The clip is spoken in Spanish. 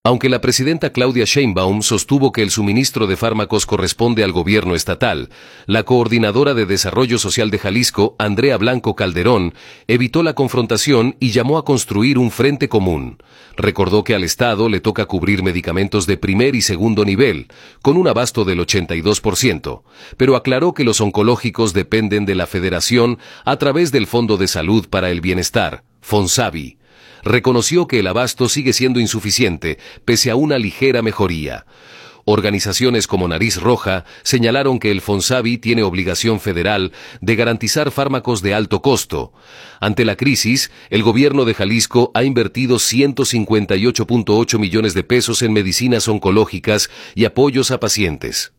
Aunque la presidenta Claudia Sheinbaum sostuvo que el suministro de fármacos corresponde al gobierno estatal, la coordinadora de Desarrollo Social de Jalisco, Andrea Blanco Calderón, evitó la confrontación y llamó a construir un frente común. Recordó que al Estado le toca cubrir medicamentos de primer y segundo nivel, con un abasto del 82%, pero aclaró que los oncológicos dependen de la Federación a través del Fondo de Salud para el Bienestar, FONSABI. Reconoció que el abasto sigue siendo insuficiente, pese a una ligera mejoría. Organizaciones como Nariz Roja señalaron que el FONSABI tiene obligación federal de garantizar fármacos de alto costo. Ante la crisis, el gobierno de Jalisco ha invertido 158.8 millones de pesos en medicinas oncológicas y apoyos a pacientes.